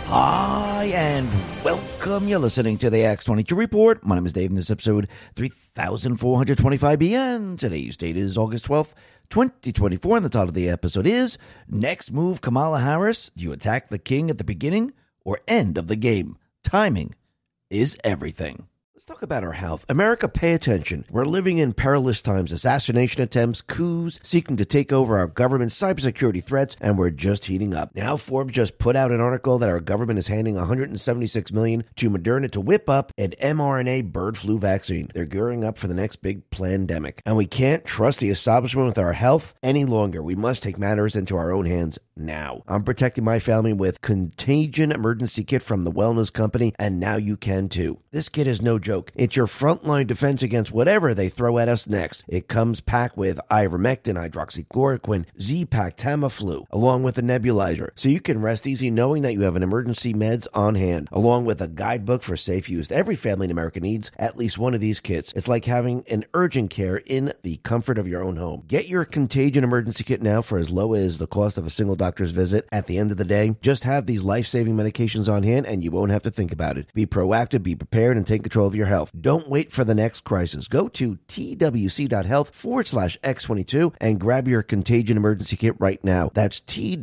Hi, and welcome. You're listening to the X22 Report. My name is Dave, and this episode 3425B, and today's date is August 12th, 2024, and the title of the episode is Next Move Kamala Harris. Do you attack the king at the beginning or end of the game? Timing is everything. Let's talk about our health. America, pay attention. We're living in perilous times. Assassination attempts, coups, seeking to take over our government, cybersecurity threats, and we're just heating up. Now, Forbes just put out an article that our government is handing $176 million to Moderna to whip up an mRNA bird flu vaccine. They're gearing up for the next big pandemic. And we can't trust the establishment with our health any longer. We must take matters into our own hands now. I'm protecting my family with Contagion Emergency Kit from the Wellness Company, and now you can too. This kit is no joke. It's your frontline defense against whatever they throw at us next. It comes packed with ivermectin, hydroxychloroquine, Z-Pak, Tamiflu, along with a nebulizer, so you can rest easy knowing that you have an emergency meds on hand, along with a guidebook for safe use. Every family in America needs at least one of these kits. It's like having an urgent care in the comfort of your own home. Get your Contagion Emergency Kit now for as low as the cost of a single doctor's visit. At the end of the day, just have these life-saving medications on hand and you won't have to think about it. Be proactive, be prepared, and take control of your health. Don't wait for the next crisis. Go to twc.health/X22 and grab your Contagion Emergency Kit right now. That's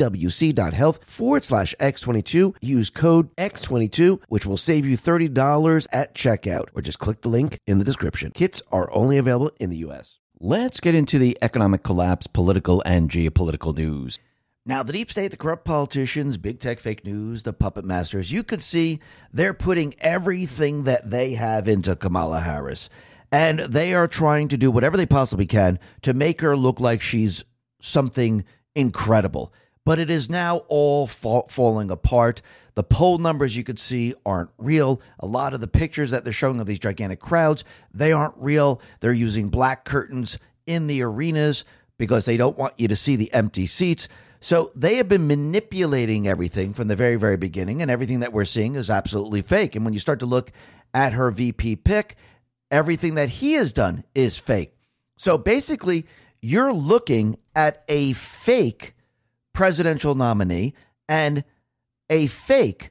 twc.health/X22. Use code X22, which will save you $30 at checkout, or just click the link in the description. Kits are only available in the U.S. Let's get into the economic collapse, political and geopolitical news. Now, the deep state, the corrupt politicians, big tech, fake news, the puppet masters, you could see they're putting everything that they have into Kamala Harris. And they are trying to do whatever they possibly can to make her look like she's something incredible. But it is now all falling apart. The poll numbers you could see aren't real. A lot of the pictures that they're showing of these gigantic crowds, they aren't real. They're using black curtains in the arenas because they don't want you to see the empty seats. So they have been manipulating everything from the very, very beginning, and everything that we're seeing is absolutely fake. And when you start to look at her VP pick, everything that he has done is fake. So basically, you're looking at a fake presidential nominee and a fake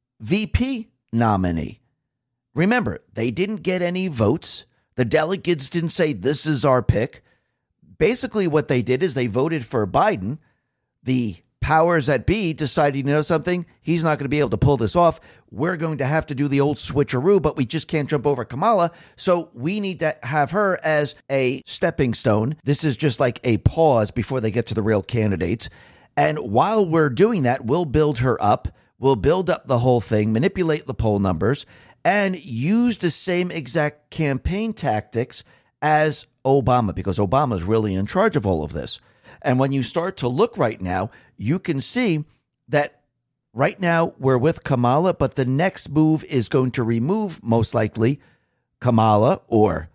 VP nominee. Remember, they didn't get any votes. The delegates didn't say, this is our pick. Basically, what they did is they voted for Biden. The powers that be decided, you know something, he's not going to be able to pull this off. We're going to have to do the old switcheroo, but we just can't jump over Kamala. So we need to have her as a stepping stone. This is just like a pause before they get to the real candidates. And while we're doing that, we'll build her up. We'll build up the whole thing, manipulate the poll numbers, and use the same exact campaign tactics as Obama, because Obama is really in charge of all of this. And when you start to look right now, you can see that right now we're with Kamala, but the next move is going to remove, most likely, Kamala or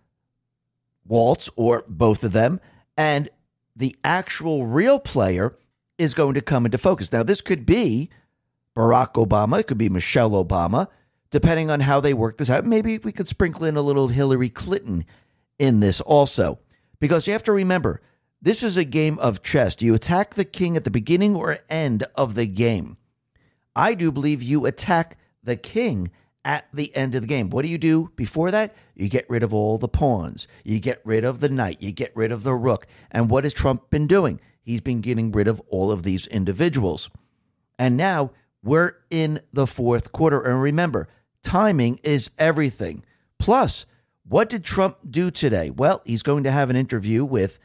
Waltz or both of them. And the actual real player is going to come into focus. Now, this could be Barack Obama. It could be Michelle Obama, depending on how they work this out. Maybe we could sprinkle in a little Hillary Clinton in this also, because you have to remember, this is a game of chess. Do you attack the king at the beginning or end of the game? I do believe you attack the king at the end of the game. What do you do before that? You get rid of all the pawns. You get rid of the knight. You get rid of the rook. And what has Trump been doing? He's been getting rid of all of these individuals. And now we're in the fourth quarter. And remember, timing is everything. Plus, what did Trump do today? Well, he's going to have an interview with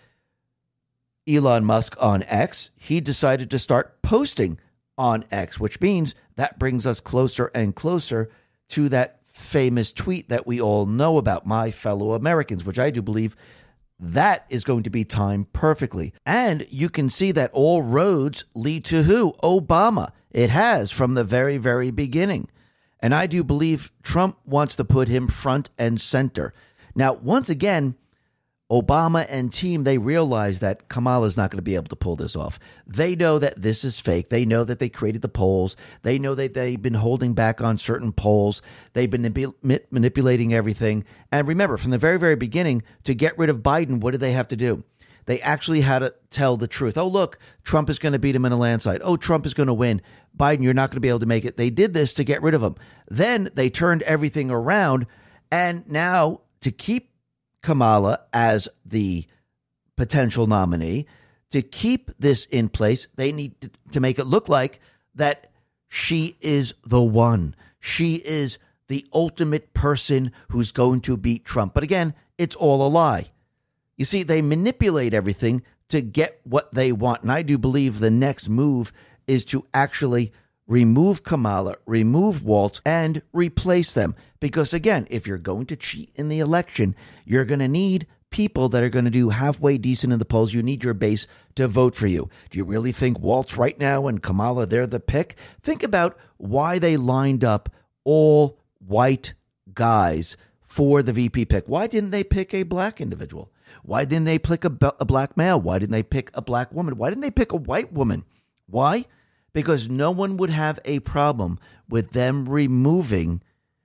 Elon Musk on X. He decided to start posting on X, which means that brings us closer and closer to that famous tweet that we all know about, my fellow Americans, which I do believe that is going to be timed perfectly. And you can see that all roads lead to who? Obama. It has from the very, very beginning. And I do believe Trump wants to put him front and center. Now, once again, Obama and team, they realize that Kamala's not going to be able to pull this off. They know that this is fake. They know that they created the polls. They know that they've been holding back on certain polls. They've been manipulating everything. And remember, from the very, very beginning, to get rid of Biden, what did they have to do? They actually had to tell the truth. Oh, look, Trump is going to beat him in a landslide. Oh, Trump is going to win. Biden, you're not going to be able to make it. They did this to get rid of him. Then they turned everything around. And now to keep Kamala as the potential nominee, to keep this in place, they need to make it look like that she is the one. She is the ultimate person who's going to beat Trump. But again, it's all a lie. You see, they manipulate everything to get what they want. And I do believe the next move is to actually remove Kamala, remove Waltz, and replace them. Because again, if you're going to cheat in the election, you're going to need people that are going to do halfway decent in the polls. You need your base to vote for you. Do you really think Waltz right now and Kamala, they're the pick? Think about why they lined up all white guys for the VP pick. Why didn't they pick a black individual? Why didn't they pick a black male? Why didn't they pick a black woman? Why didn't they pick a white woman? Why? Because no one would have a problem with them removing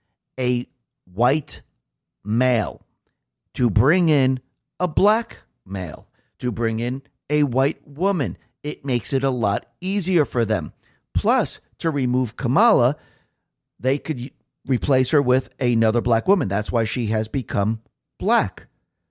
a white male to bring in a black male, to bring in a white woman. It makes it a lot easier for them. Plus, to remove Kamala, they could replace her with another black woman. That's why she has become black.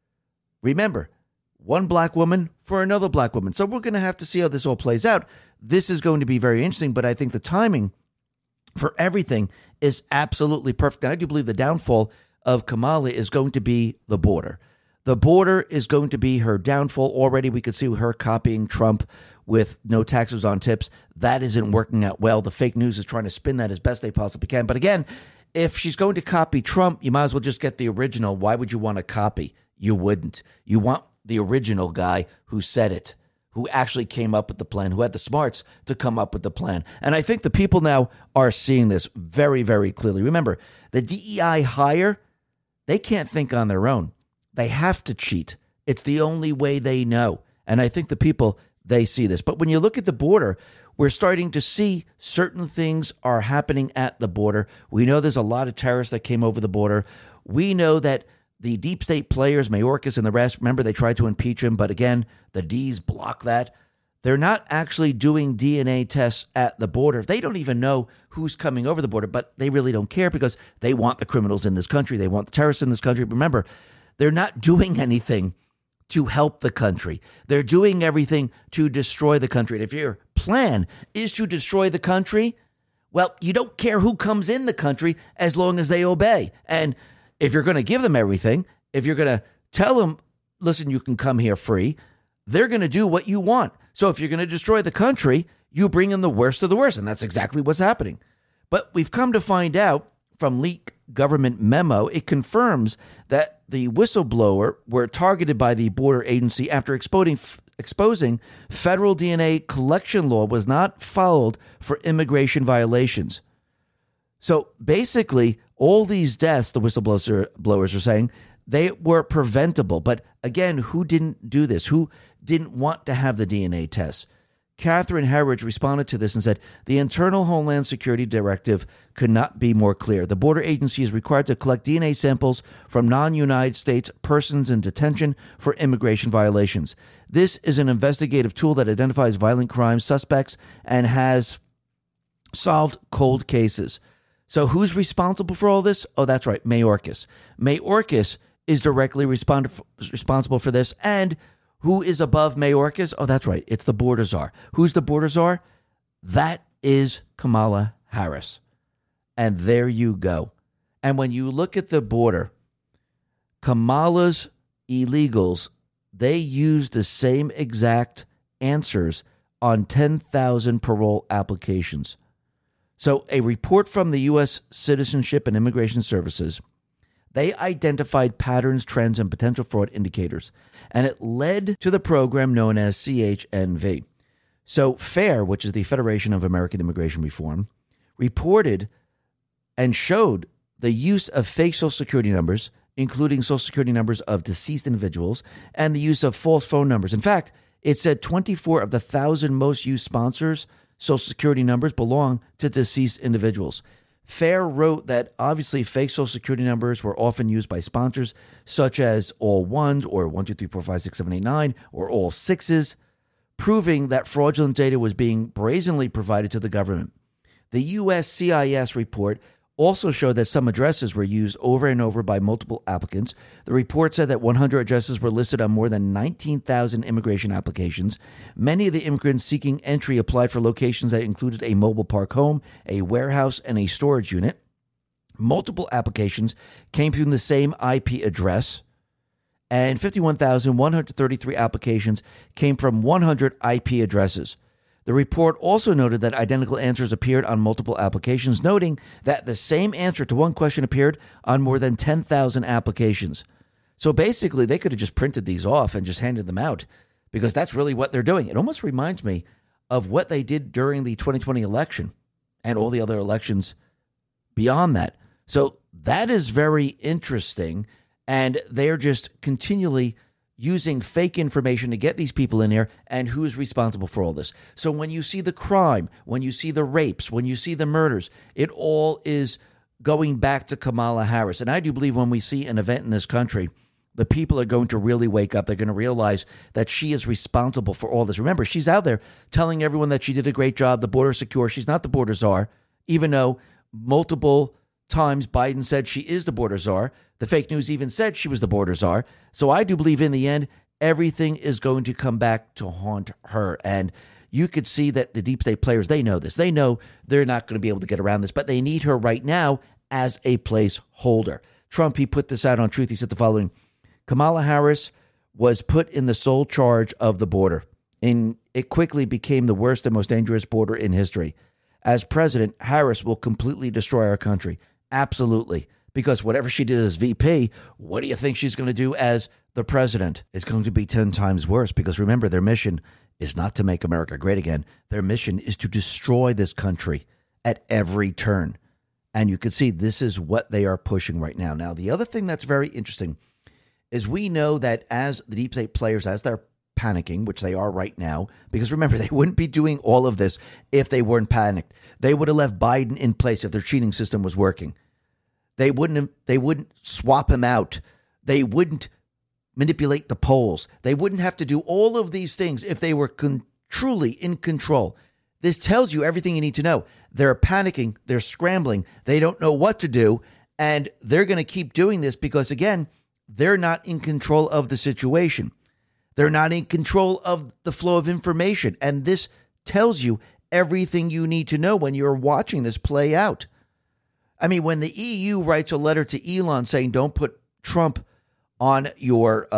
Remember, one black woman for another black woman. So we're going to have to see how this all plays out. This is going to be very interesting, but I think the timing for everything is absolutely perfect. And I do believe the downfall of Kamala is going to be the border. The border is going to be her downfall. Already we could see her copying Trump with no taxes on tips. That isn't working out well. The fake news is trying to spin that as best they possibly can. But again, if she's going to copy Trump, you might as well just get the original. Why would you want to copy? You wouldn't. You want the original guy who said it, who actually came up with the plan, who had the smarts to come up with the plan. And I think the people now are seeing this very, very clearly. Remember, the DEI hire, they can't think on their own. They have to cheat. It's the only way they know. And I think the people, they see this. But when you look at the border, we're starting to see certain things are happening at the border. We know there's a lot of terrorists that came over the border. We know that the deep state players, Mayorkas and the rest, remember they tried to impeach him, but again, the D's block that. They're not actually doing DNA tests at the border. They don't even know who's coming over the border, but they really don't care because they want the criminals in this country. They want the terrorists in this country. Remember, they're not doing anything to help the country. They're doing everything to destroy the country. And if your plan is to destroy the country, well, you don't care who comes in the country as long as they obey. And if you're going to give them everything, if you're going to tell them, listen, you can come here free, they're going to do what you want. So if you're going to destroy the country, you bring in the worst of the worst. And that's exactly what's happening. But we've come to find out from leaked government memo, it confirms that the whistleblower were targeted by the border agency after exposing federal DNA collection law was not followed for immigration violations. So basically, all these deaths, the whistleblowers are saying, they were preventable. But again, who didn't do this? Who didn't want to have the DNA tests? Catherine Herridge responded to this and said, the Internal Homeland Security Directive could not be more clear. The border agency is required to collect DNA samples from non-United States persons in detention for immigration violations. This is an investigative tool that identifies violent crime suspects and has solved cold cases. So who's responsible for all this? Oh, that's right, Mayorkas. Mayorkas is directly responsible for this. And who is above Mayorkas? Oh, that's right, it's the border czar. Who's the border czar? That is Kamala Harris. And there you go. And when you look at the border, Kamala's illegals, they use the same exact answers on 10,000 parole applications. So a report from the U.S. Citizenship and Immigration Services, they identified patterns, trends, and potential fraud indicators, and it led to the program known as CHNV. So FAIR, which is the Federation of American Immigration Reform, reported and showed the use of fake Social Security numbers, including Social Security numbers of deceased individuals, and the use of false phone numbers. In fact, it said 24 of the 1,000 most used sponsors' Social Security numbers belong to deceased individuals. FAIR wrote that obviously fake social security numbers were often used by sponsors, such as all ones or 1, 2, 3, 4, 5, 6, 7, 8, 9, or all sixes, proving that fraudulent data was being brazenly provided to the government. The USCIS report also showed that some addresses were used over and over by multiple applicants. The report said that 100 addresses were listed on more than 19,000 immigration applications. Many of the immigrants seeking entry applied for locations that included a mobile park home, a warehouse, and a storage unit. Multiple applications came from the same IP address, and 51,133 applications came from 100 IP addresses. The report also noted that identical answers appeared on multiple applications, noting that the same answer to one question appeared on more than 10,000 applications. So basically, they could have just printed these off and just handed them out, because that's really what they're doing. It almost reminds me of what they did during the 2020 election and all the other elections beyond that. So that is very interesting, and they're just continually using fake information to get these people in here, and who's responsible for all this. So when you see the crime, when you see the rapes, when you see the murders, it all is going back to Kamala Harris. And I do believe when we see an event in this country, the people are going to really wake up. They're going to realize that she is responsible for all this. Remember, she's out there telling everyone that she did a great job, the border is secure. She's not the border czar, even though multiple times Biden said she is the border czar. The fake news even said she was the border czar. So I do believe in the end, everything is going to come back to haunt her. And you could see that the deep state players, they know this. They know they're not going to be able to get around this, but they need her right now as a placeholder. Trump, he put this out on Truth. He said the following: Kamala Harris was put in the sole charge of the border, and it quickly became the worst and most dangerous border in history. As president, Harris will completely destroy our country. Absolutely. Because whatever she did as VP, what do you think she's going to do as the president? It's going to be 10 times worse, because remember, their mission is not to make America great again. Their mission is to destroy this country at every turn. And you can see this is what they are pushing right now. Now, the other thing that's very interesting is we know that as the deep state players, as they're panicking, which they are right now, because remember, they wouldn't be doing all of this if they weren't panicked. They would have left Biden in place if their cheating system was working. They wouldn't swap him out. They wouldn't manipulate the polls. They wouldn't have to do all of these things if they were truly in control. This tells you everything you need to know. They're panicking. They're scrambling. They don't know what to do. And they're going to keep doing this because, again, they're not in control of the situation. They're not in control of the flow of information. And this tells you everything you need to know when you're watching this play out. I mean, when the EU writes a letter to Elon saying don't put Trump on your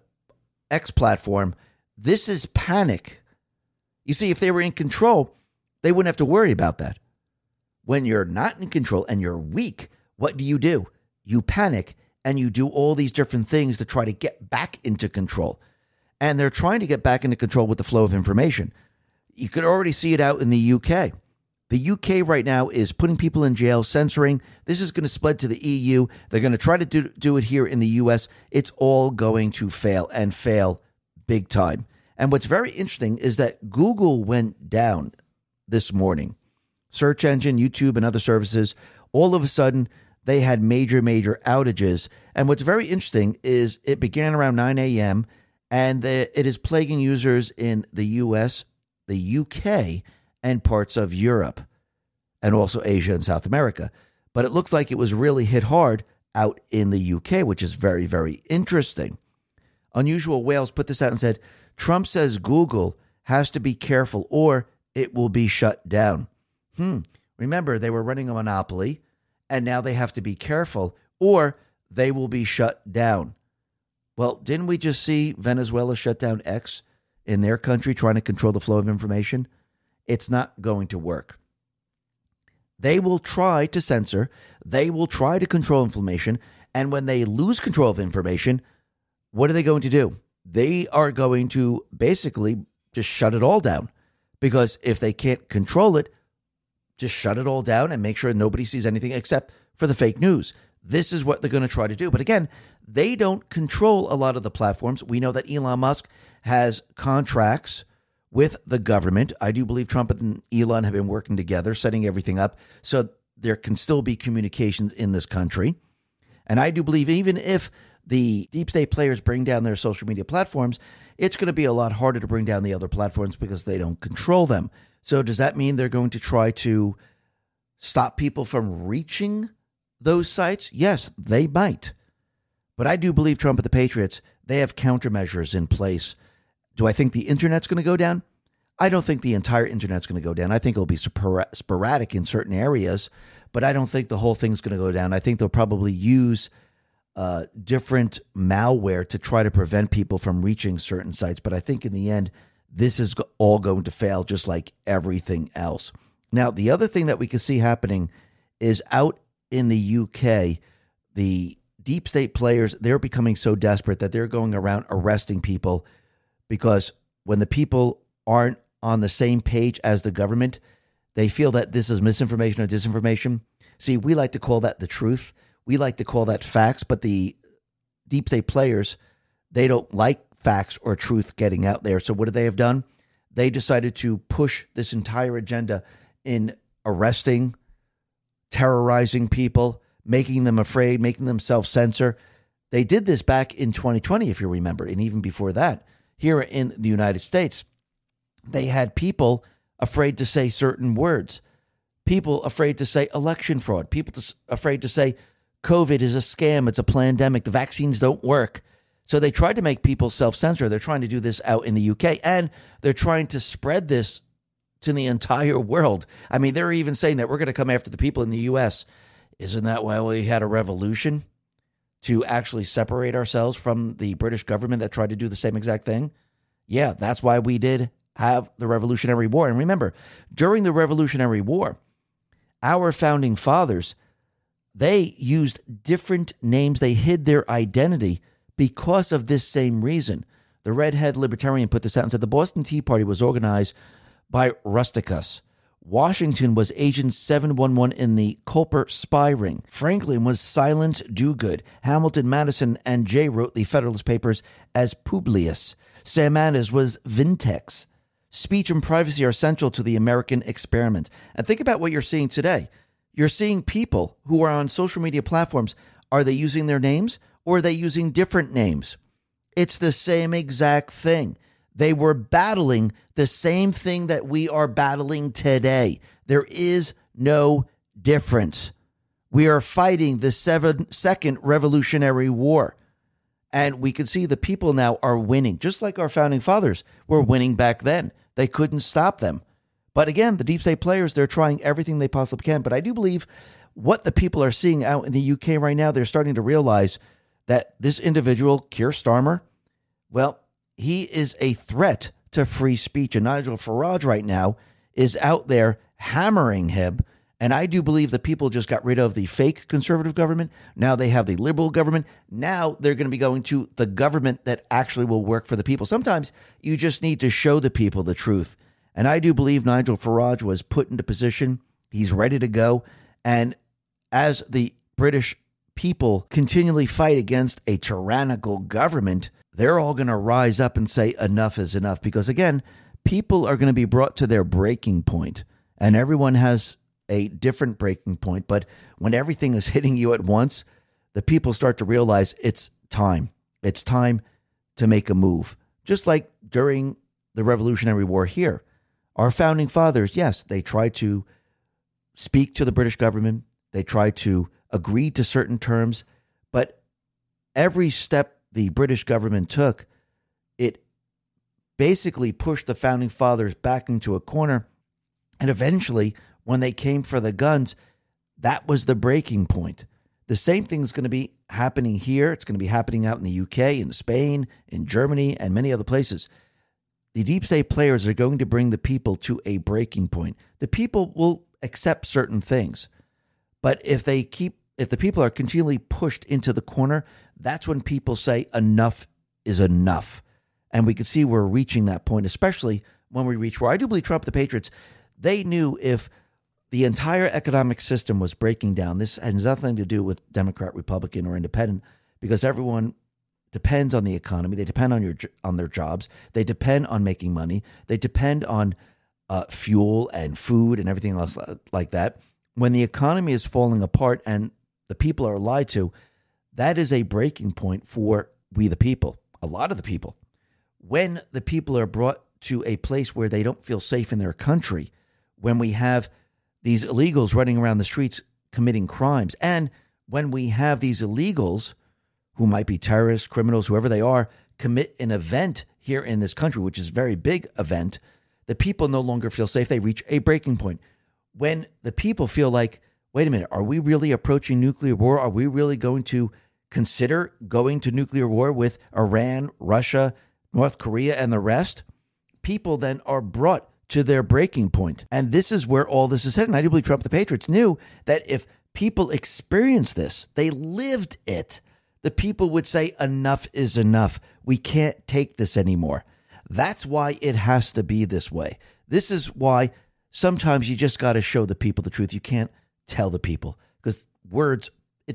X platform, this is panic. You see, if they were in control, they wouldn't have to worry about that. When you're not in control and you're weak, what do? You panic and you do all these different things to try to get back into control. And they're trying to get back into control with the flow of information. You could already see it out in the UK. The UK right now is putting people in jail, censoring. This is going to spread to the EU. They're going to try to do it here in the US. It's all going to fail, and fail big time. And what's very interesting is that Google went down this morning. Search engine, YouTube, and other services, all of a sudden, they had major outages. And what's very interesting is it began around 9 a.m., and it is plaguing users in the US, the UK, and parts of Europe, and also Asia and South America. But it looks like it was really hit hard out in the UK, which is very, very interesting. Unusual Wales put this out and said, Trump says Google has to be careful or it will be shut down. Remember, they were running a monopoly, and now they have to be careful or they will be shut down. Well, didn't we just see Venezuela shut down X in their country, trying to control the flow of information? It's not going to work. They will try to censor. They will try to control information. And when they lose control of information, what are they going to do? They are going to basically just shut it all down. Because if they can't control it, just shut it all down and make sure nobody sees anything except for the fake news. This is what they're going to try to do. But again, they don't control a lot of the platforms. We know that Elon Musk has contracts with the government. I do believe Trump and Elon have been working together, setting everything up. So there can still be communications in this country. And I do believe even if the deep state players bring down their social media platforms, it's going to be a lot harder to bring down the other platforms because they don't control them. So does that mean they're going to try to stop people from reaching those sites? Yes, they might. But I do believe Trump and the Patriots, they have countermeasures in place. Do I think the internet's going to go down? I don't think the entire internet's going to go down. I think it'll be sporadic in certain areas, but I don't think the whole thing's going to go down. I think they'll probably use different malware to try to prevent people from reaching certain sites. But I think in the end, this is all going to fail just like everything else. Now, the other thing that we can see happening is out in the UK, the deep state players, they're becoming so desperate that they're going around arresting people because when the people aren't on the same page as the government, they feel that this is misinformation or disinformation. See, we like to call that the truth. We like to call that facts, but the deep state players, they don't like facts or truth getting out there. So what do they have done? They decided to push this entire agenda in arresting, terrorizing people, making them afraid, making them self-censor. They did this back in 2020, if you remember, and even before that. Here in the United States, they had people afraid to say certain words, people afraid to say election fraud, people afraid to say COVID is a scam, it's a pandemic, the vaccines don't work. So they tried to make people self-censor. They're trying to do this out in the UK, and they're trying to spread this to the entire world. I mean, they're even saying that we're going to come after the people in the US. Isn't that why we had a revolution? To actually separate ourselves from the British government that tried to do the same exact thing? Yeah, that's why we did have the Revolutionary War. And remember, during the Revolutionary War, our founding fathers, they used different names. They hid their identity because of this same reason. The redhead libertarian put this out and said the Boston Tea Party was organized by Rusticus. Washington was Agent 711 in the Culper spy ring. Franklin was Silent Do-Good. Hamilton, Madison, and Jay wrote the Federalist Papers as Publius. Sam Adams was Vintex. Speech and privacy are central to the American experiment. And think about what you're seeing today. You're seeing people who are on social media platforms. Are they using their names or are they using different names? It's the same exact thing. They were battling the same thing that we are battling today. There is no difference. We are fighting the Second Revolutionary War. And we can see the people now are winning, just like our founding fathers were winning back then. They couldn't stop them. But again, the deep state players, they're trying everything they possibly can. But I do believe what the people are seeing out in the UK right now, they're starting to realize that this individual, Keir Starmer, well, he is a threat to free speech. And Nigel Farage right now is out there hammering him. And I do believe the people just got rid of the fake conservative government. Now they have the liberal government. Now they're going to be going to the government that actually will work for the people. Sometimes you just need to show the people the truth. And I do believe Nigel Farage was put into position. He's ready to go. And as the British people continually fight against a tyrannical government, they're all going to rise up and say enough is enough. Because again, people are going to be brought to their breaking point. And everyone has a different breaking point. But when everything is hitting you at once, the people start to realize it's time. It's time to make a move. Just like during the Revolutionary War here. Our founding fathers, yes, they tried to speak to the British government. They tried to agree to certain terms. But every step the British government took, it basically pushed the founding fathers back into a corner. And eventually, when they came for the guns, that was the breaking point. The same thing is going to be happening here. It's going to be happening out in the UK, in Spain, in Germany, and many other places. The deep state players are going to bring the people to a breaking point. The people will accept certain things. But if the people are continually pushed into the corner, that's when people say enough is enough. And we can see we're reaching that point, especially when we reach where I do believe Trump, the Patriots, they knew if the entire economic system was breaking down, this has nothing to do with Democrat, Republican, or independent, because everyone depends on the economy. They depend on their jobs. They depend on making money. They depend on fuel and food and everything else like that. when the economy is falling apart and the people are lied to, that is a breaking point for we the people, a lot of the people. When the people are brought to a place where they don't feel safe in their country, when we have these illegals running around the streets committing crimes, and when we have these illegals who might be terrorists, criminals, whoever they are, commit an event here in this country, which is a very big event, the people no longer feel safe. They reach a breaking point. When the people feel like, wait a minute, are we really approaching nuclear war? Are we really going to consider going to nuclear war with Iran, Russia, North Korea, and the rest? People then are brought to their breaking point. And this is where all this is headed. And I do believe Trump, the Patriots, knew that if people experienced this, they lived it, the people would say, enough is enough. We can't take this anymore. That's why it has to be this way. This is why sometimes you just got to show the people the truth. You can't tell the people because words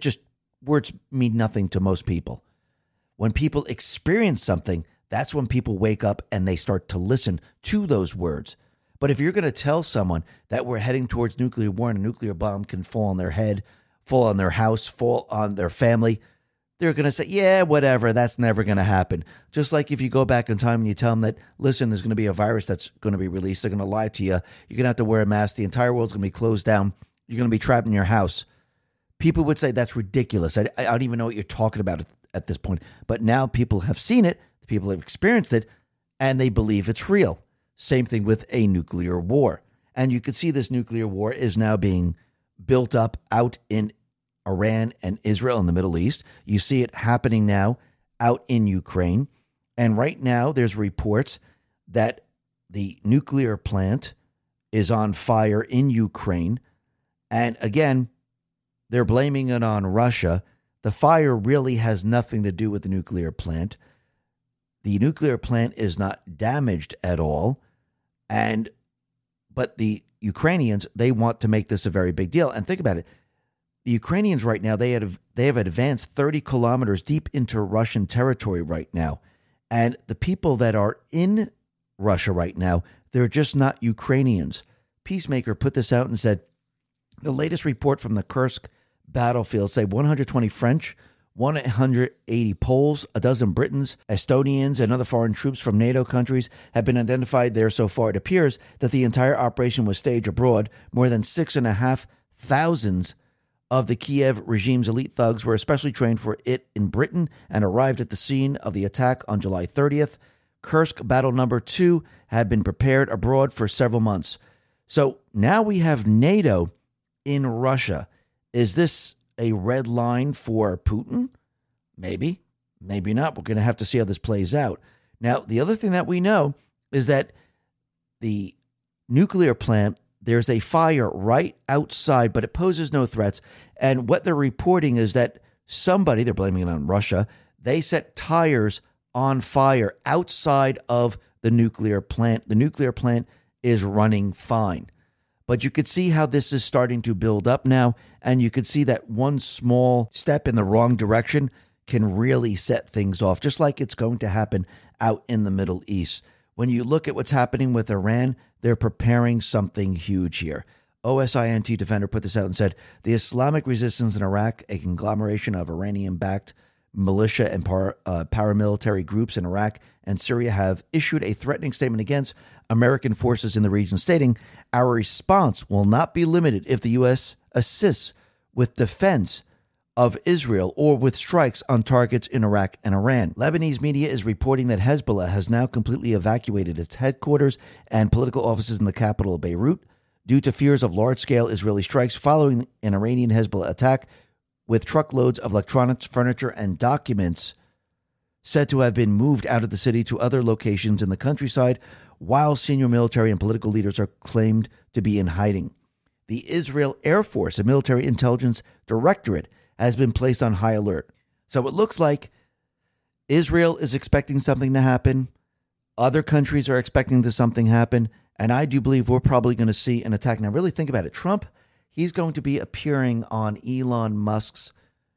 mean nothing to most people. When people experience something, that's when people wake up and they start to listen to those words. But if you're going to tell someone that we're heading towards nuclear war and a nuclear bomb can fall on their head, fall on their house, fall on their family, they're going to say, yeah, whatever, that's never going to happen. Just like if you go back in time and you tell them that, listen, there's going to be a virus that's going to be released. They're going to lie to you. You're going to have to wear a mask. The entire world's going to be closed down. You're going to be trapped in your house. People would say that's ridiculous. I don't even know what you're talking about at this point. But now people have seen it. People have experienced it, and they believe it's real. Same thing with a nuclear war. And you can see this nuclear war is now being built up out in Iran and Israel in the Middle East. You see it happening now out in Ukraine. And right now there's reports that the nuclear plant is on fire in Ukraine. And again, they're blaming it on Russia. The fire really has nothing to do with the nuclear plant. The nuclear plant is not damaged at all. But the Ukrainians, they want to make this a very big deal. And think about it. The Ukrainians right now, they have advanced 30 kilometers deep into Russian territory right now. And the people that are in Russia right now, they're just not Ukrainians. Peacemaker put this out and said, the latest report from the Kursk battlefield say 120 French, 180 Poles, a dozen Britons, Estonians, and other foreign troops from NATO countries have been identified there so far. It appears that the entire operation was staged abroad. More than 6,500 of the Kiev regime's elite thugs were especially trained for it in Britain and arrived at the scene of the attack on July 30th. Kursk Battle Number 2 had been prepared abroad for several months. So now we have NATO in Russia. Is this a red line for Putin? Maybe, maybe not. We're going to have to see how this plays out. Now, the other thing that we know is that the nuclear plant, there's a fire right outside, but it poses no threats. And what they're reporting is that somebody, they're blaming it on Russia, they set tires on fire outside of the nuclear plant. The nuclear plant is running fine. But you could see how this is starting to build up now, and you could see that one small step in the wrong direction can really set things off, just like it's going to happen out in the Middle East. When you look at what's happening with Iran, they're preparing something huge here. OSINT Defender put this out and said, the Islamic resistance in Iraq, a conglomeration of Iranian-backed militia and paramilitary groups in Iraq and Syria, have issued a threatening statement against American forces in the region, stating, our response will not be limited if the U.S. assists with defense of Israel or with strikes on targets in Iraq and Iran. Lebanese media is reporting that Hezbollah has now completely evacuated its headquarters and political offices in the capital of Beirut due to fears of large-scale Israeli strikes following an Iranian Hezbollah attack, with truckloads of electronics, furniture, and documents said to have been moved out of the city to other locations in the countryside, while senior military and political leaders are claimed to be in hiding. The Israel Air Force and Military Intelligence Directorate has been placed on high alert. So it looks like Israel is expecting something to happen. Other countries are expecting something to happen. And I do believe we're probably going to see an attack. Now, really think about it. Trump, he's going to be appearing on Elon Musk's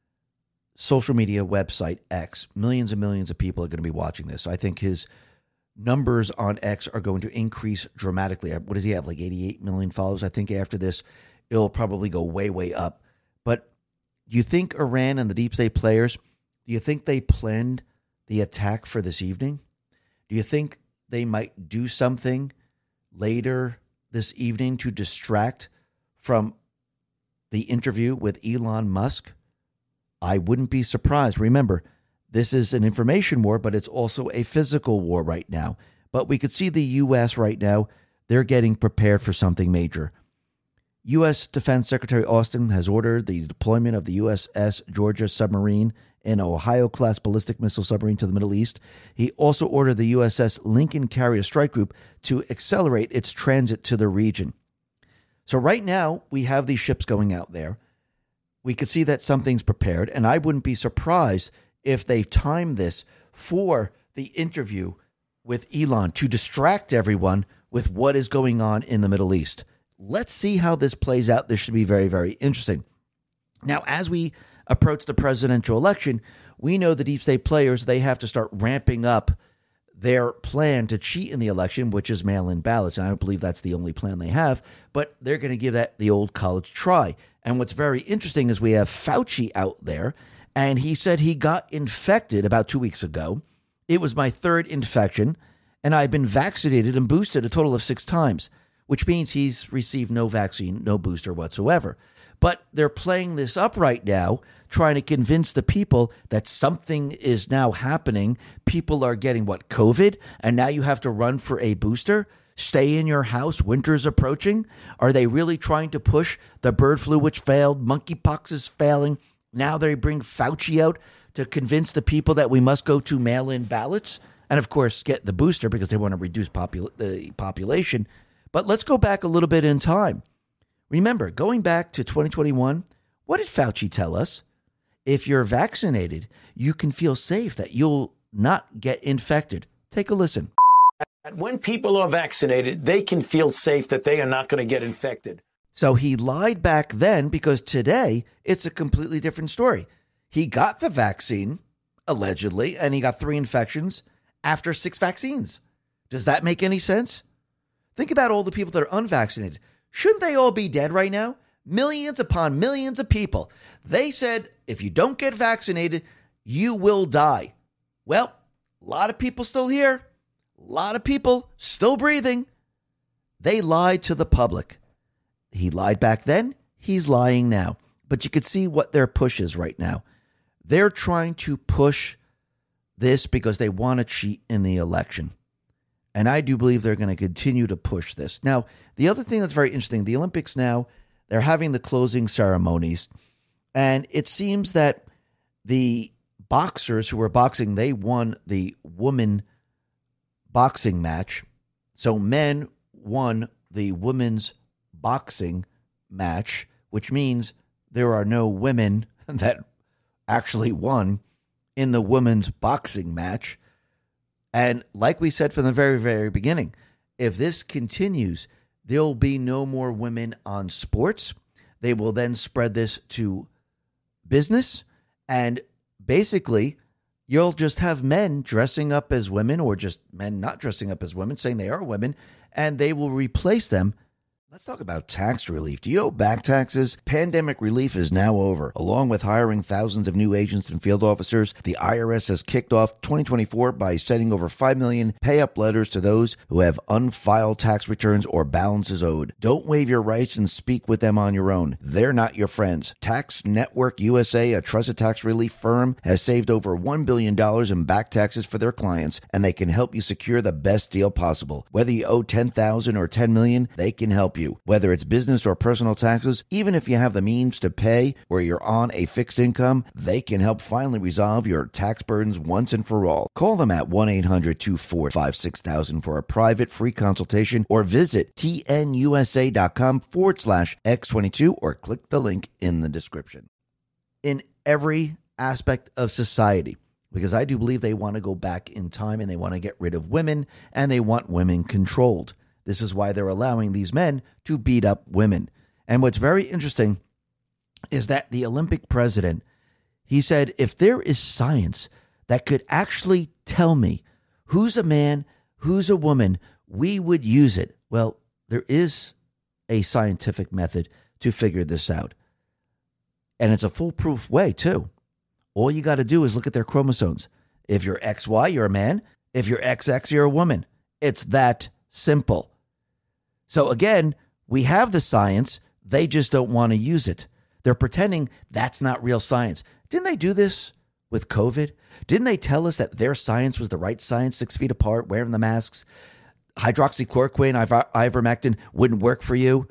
social media website, X. Millions and millions of people are going to be watching this. I think his numbers on X are going to increase dramatically. What does he have, like 88 million followers? I think after this it'll probably go way, way up. But do you think Iran and the deep state players, do you think they planned the attack for this evening? Do you think they might do something later this evening to distract from the interview with Elon Musk? I wouldn't be surprised. Remember, this is an information war, but it's also a physical war right now. But we could see the U.S. right now, they're getting prepared for something major. U.S. Defense Secretary Austin has ordered the deployment of the USS Georgia submarine, an Ohio-class ballistic missile submarine, to the Middle East. He also ordered the USS Lincoln Carrier Strike Group to accelerate its transit to the region. So right now, we have these ships going out there. We could see that something's prepared, and I wouldn't be surprised if they time this for the interview with Elon to distract everyone with what is going on in the Middle East. Let's see how this plays out. This should be very, very interesting. Now, as we approach the presidential election, we know the deep state players, they have to start ramping up their plan to cheat in the election, which is mail-in ballots. And I don't believe that's the only plan they have, but they're going to give that the old college try. And what's very interesting is we have Fauci out there, and he said he got infected about 2 weeks ago. It was my third infection, and I've been vaccinated and boosted a total of 6 times, which means he's received no vaccine, no booster whatsoever. But they're playing this up right now, trying to convince the people that something is now happening. People are getting, COVID? And now you have to run for a booster? Stay in your house. Winter's approaching. Are they really trying to push the bird flu, which failed? Monkeypox is failing. Now they bring Fauci out to convince the people that we must go to mail-in ballots. And, of course, get the booster because they want to reduce the population. But let's go back a little bit in time. Remember, going back to 2021, what did Fauci tell us? If you're vaccinated, you can feel safe that you'll not get infected. Take a listen. When people are vaccinated, they can feel safe that they are not going to get infected. So he lied back then because today it's a completely different story. He got the vaccine, allegedly, and he got 3 infections after 6 vaccines. Does that make any sense? Think about all the people that are unvaccinated. Shouldn't they all be dead right now? Millions upon millions of people. They said, if you don't get vaccinated, you will die. Well, a lot of people still here. A lot of people still breathing. They lied to the public. He lied back then. He's lying now. But you can see what their push is right now. They're trying to push this because they want to cheat in the election. And I do believe they're going to continue to push this. Now, the other thing that's very interesting, the Olympics now, they're having the closing ceremonies. And it seems that the boxers who were boxing, they won the women boxing match. So men won the women's boxing match, which means there are no women that actually won in the women's boxing match. And like we said from the very, very beginning, if this continues, there'll be no more women on sports. They will then spread this to business. And basically, you'll just have men dressing up as women or just men not dressing up as women, saying they are women, and they will replace them. Let's talk about tax relief. Do you owe back taxes? Pandemic relief is now over. Along with hiring thousands of new agents and field officers, the IRS has kicked off 2024 by sending over 5 million pay-up letters to those who have unfiled tax returns or balances owed. Don't waive your rights and speak with them on your own. They're not your friends. Tax Network USA, a trusted tax relief firm, has saved over $1 billion in back taxes for their clients, and they can help you secure the best deal possible. Whether you owe $10,000 or $10 million, they can help you. Whether it's business or personal taxes, even if you have the means to pay or you're on a fixed income, they can help finally resolve your tax burdens once and for all. Call them at 1-800-245-6000 for a private free consultation or visit tnusa.com/X22 or click the link in the description. In every aspect of society, because I do believe they want to go back in time and they want to get rid of women and they want women controlled. This is why they're allowing these men to beat up women. And what's very interesting is that the Olympic president, he said, if there is science that could actually tell me who's a man, who's a woman, we would use it. Well, there is a scientific method to figure this out. And it's a foolproof way, too. All you got to do is look at their chromosomes. If you're XY, you're a man. If you're XX, you're a woman. It's that simple. So again, we have the science. They just don't want to use it. They're pretending that's not real science. Didn't they do this with COVID? Didn't they tell us that their science was the right science, 6 feet apart, wearing the masks? Hydroxychloroquine, ivermectin wouldn't work for you.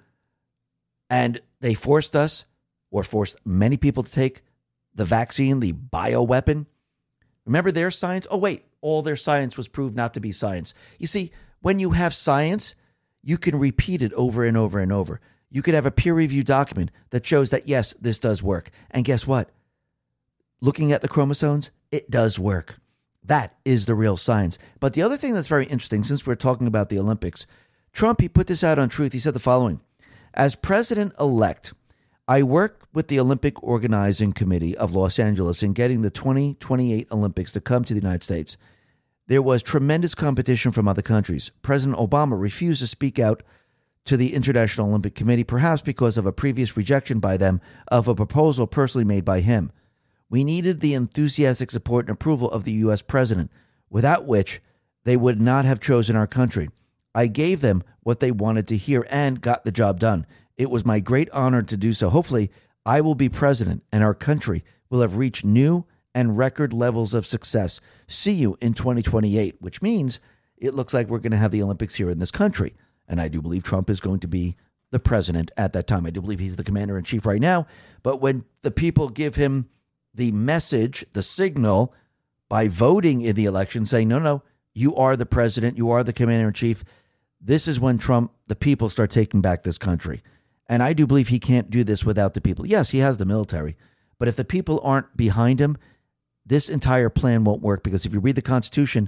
And they forced us, or forced many people to take the vaccine, the bioweapon. Remember their science? Oh, wait, all their science was proved not to be science. You see, when you have science, you can repeat it over and over and over. You could have a peer-reviewed document that shows that, yes, this does work. And guess what? Looking at the chromosomes, it does work. That is the real science. But the other thing that's very interesting, since we're talking about the Olympics, Trump, he put this out on Truth. He said the following: as president-elect, I worked with the Olympic Organizing Committee of Los Angeles in getting the 2028 Olympics to come to the United States. There was tremendous competition from other countries. President Obama refused to speak out to the International Olympic Committee, perhaps because of a previous rejection by them of a proposal personally made by him. We needed the enthusiastic support and approval of the U.S. president, without which they would not have chosen our country. I gave them what they wanted to hear and got the job done. It was my great honor to do so. Hopefully, I will be president and our country will have reached new and record levels of success. See you in 2028, which means it looks like we're going to have the Olympics here in this country. And I do believe Trump is going to be the president at that time. I do believe he's the commander-in-chief right now. But when the people give him the message, the signal, by voting in the election, saying, no, you are the president, you are the commander-in-chief, this is when Trump, the people, start taking back this country. And I do believe he can't do this without the people. Yes, he has the military. But if the people aren't behind him, this entire plan won't work. Because if you read the Constitution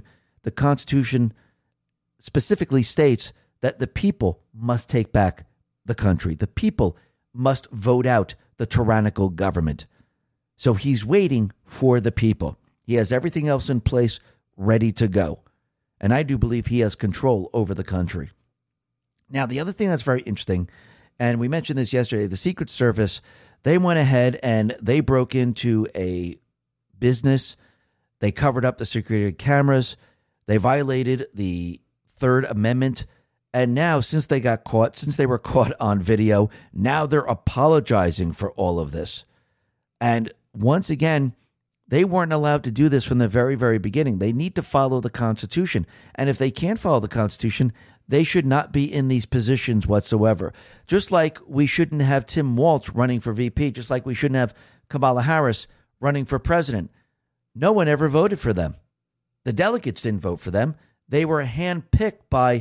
specifically states that the people must take back the country. The people must vote out the tyrannical government. So he's waiting for the people. He has everything else in place, ready to go. And I do believe he has control over the country. Now, the other thing that's very interesting, and we mentioned this yesterday, the Secret Service, they went ahead and they broke into a business. They covered up the security cameras. They violated the Third Amendment. And now, since they were caught on video, now they're apologizing for all of this. And once again, they weren't allowed to do this from the very, very beginning. They need to follow the Constitution. And if they can't follow the Constitution, they should not be in these positions whatsoever. Just like we shouldn't have Tim Walz running for VP, just like we shouldn't have Kamala Harris running for president. No one ever voted for them. The delegates didn't vote for them. They were handpicked by,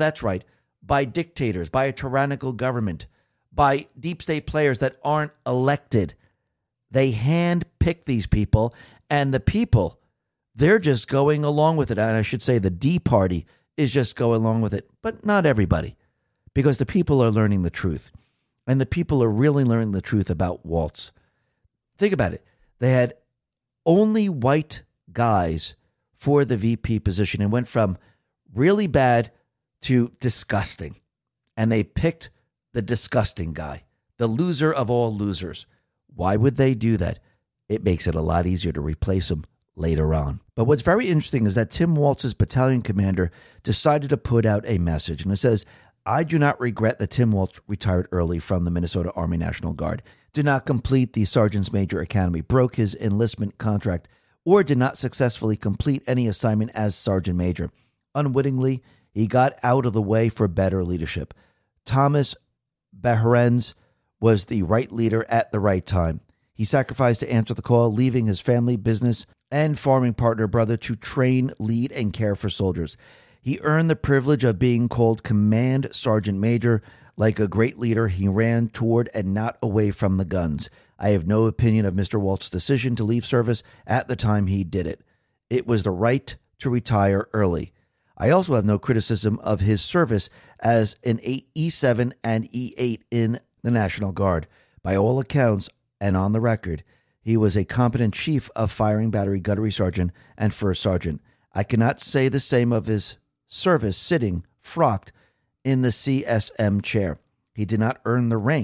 by dictators, by a tyrannical government, by deep state players that aren't elected. They handpick these people, and the people, they're just going along with it. And I should say the D Party is just going along with it, but not everybody, because the people are learning the truth, and the people are really learning the truth about Walz. Think about it. They had only white guys for the VP position and went from really bad to disgusting, and they picked the disgusting guy, the loser of all losers. Why would they do that? It makes it a lot easier to replace him later on. But what's very interesting is that Tim Walz's battalion commander decided to put out a message, and it says, I do not regret that Tim Walz retired early from the Minnesota Army National Guard, did not complete the Sergeant's Major Academy, broke his enlistment contract, or did not successfully complete any assignment as Sergeant Major. Unwittingly, he got out of the way for better leadership. Thomas Behrens was the right leader at the right time. He sacrificed to answer the call, leaving his family, business, and farming partner brother to train, lead, and care for soldiers. He earned the privilege of being called Command Sergeant Major. Like a great leader, he ran toward and not away from the guns. I have no opinion of Mr. Walz's decision to leave service at the time he did it. It was the right to retire early. I also have no criticism of his service as an E7 and E8 in the National Guard. By all accounts, and on the record, he was a competent chief of firing battery gunnery sergeant and first sergeant. I cannot say the same of his service sitting, frocked, in the CSM chair. He did not earn the rank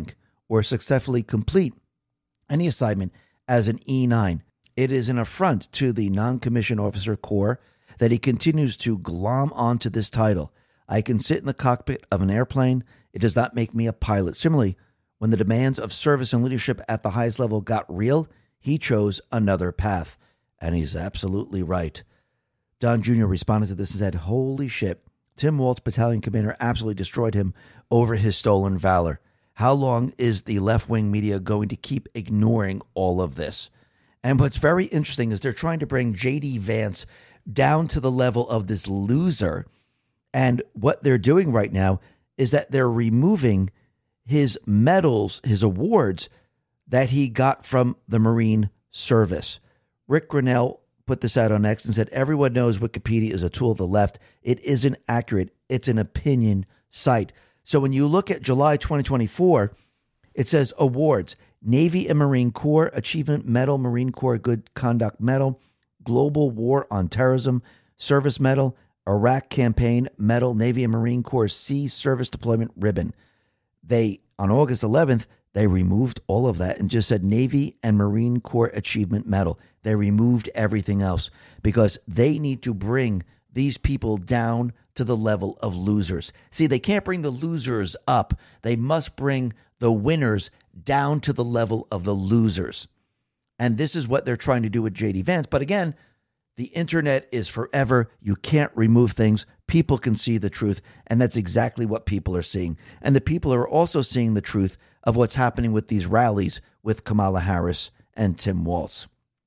or successfully complete any assignment as an E9. It is an affront to the non-commissioned officer corps that he continues to glom onto this title. I can sit in the cockpit of an airplane. It does not make me a pilot. Similarly, when the demands of service and leadership at the highest level got real, he chose another path. And he's absolutely right. Don Jr. responded to this and said, holy shit, Tim Waltz, battalion commander, absolutely destroyed him over his stolen valor. How long is the left-wing media going to keep ignoring all of this? And what's very interesting is they're trying to bring J.D. Vance down to the level of this loser. And what they're doing right now is that they're removing his medals, his awards that he got from the Marine Service. Rick Grinnell put this out on X and said, everyone knows Wikipedia is a tool of the left. It isn't accurate. It's an opinion site. So when you look at July 2024, it says awards, Navy and Marine Corps Achievement Medal, Marine Corps Good Conduct Medal, Global War on Terrorism Service Medal, Iraq Campaign Medal, Navy and Marine Corps Sea Service Deployment Ribbon. They, on August 11th, they removed all of that and just said Navy and Marine Corps Achievement Medal. They removed everything else because they need to bring these people down to the level of losers. See, they can't bring the losers up. They must bring the winners down to the level of the losers. And this is what they're trying to do with J.D. Vance. But again, the internet is forever. You can't remove things. People can see the truth. And that's exactly what people are seeing. And the people are also seeing the truth of what's happening with these rallies with Kamala Harris and Tim Waltz.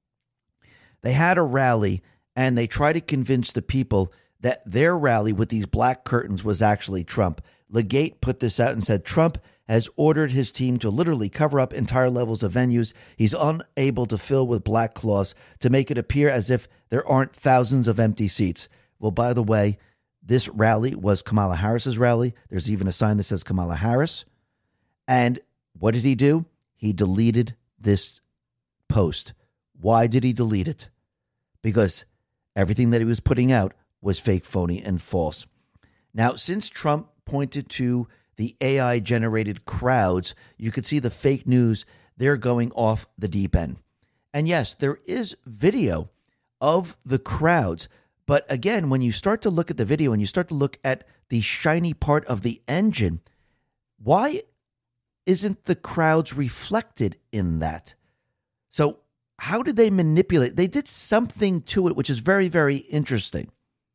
They had a rally and they tried to convince the people that their rally with these black curtains was actually Trump. Legate put this out and said Trump has ordered his team to literally cover up entire levels of venues he's unable to fill with black cloths to make it appear as if there aren't thousands of empty seats. Well, by the way, this rally was Kamala Harris's rally. There's even a sign that says Kamala Harris. And what did he do? He deleted this post. Why did he delete it? Because everything that he was putting out was fake, phony, and false. Now, since Trump pointed to the AI-generated crowds, you could see the fake news, they're going off the deep end. And yes, there is video of the crowds. But again, when you start to look at the video and you start to look at the shiny part of the engine, why isn't the crowds reflected in that? So how did they manipulate? They did something to it, which is very, very interesting.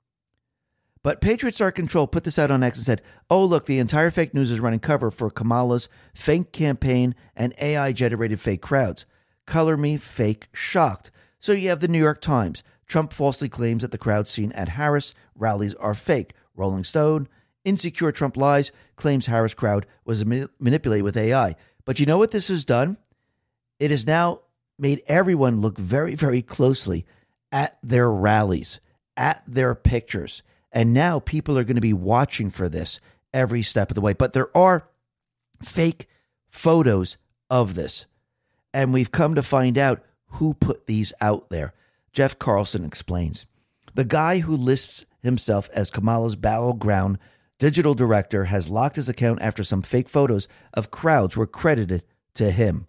But Patriots Are Control put this out on X and said, oh, look, the entire fake news is running cover for Kamala's fake campaign and AI-generated fake crowds. Color me fake shocked. So you have the New York Times. Trump falsely claims that the crowds seen at Harris rallies are fake. Rolling Stone. Insecure Trump lies, claims Harris crowd was manipulated with AI. But you know what this has done? It has now made everyone look very, very closely at their rallies, at their pictures. And now people are going to be watching for this every step of the way. But there are fake photos of this. And we've come to find out who put these out there. Jeff Carlson explains. The guy who lists himself as Kamala's battleground digital director has locked his account after some fake photos of crowds were credited to him.